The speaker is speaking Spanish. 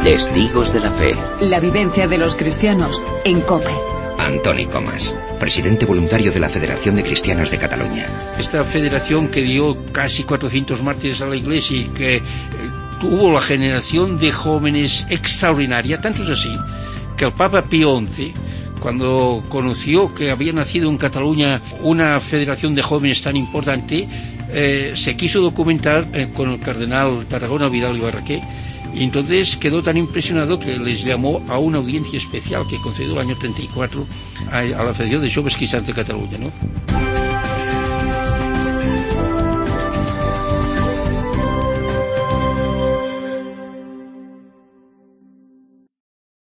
Testigos de la Fe. La vivencia de los cristianos en COPE. Antoni Comas, presidente voluntario de la Federación de Cristianos de Cataluña. Esta federación que dio casi 400 mártires a la Iglesia y que tuvo la generación de jóvenes extraordinaria, tanto es así que el Papa Pío XI, cuando conoció que había nacido en Cataluña una federación de jóvenes tan importante, se quiso documentar con el cardenal Tarragona Vidal y Barraquer, y entonces quedó tan impresionado que les llamó a una audiencia especial que concedió el año 34 a la Federación de Jóvenes Cristianos de Cataluña, ¿no?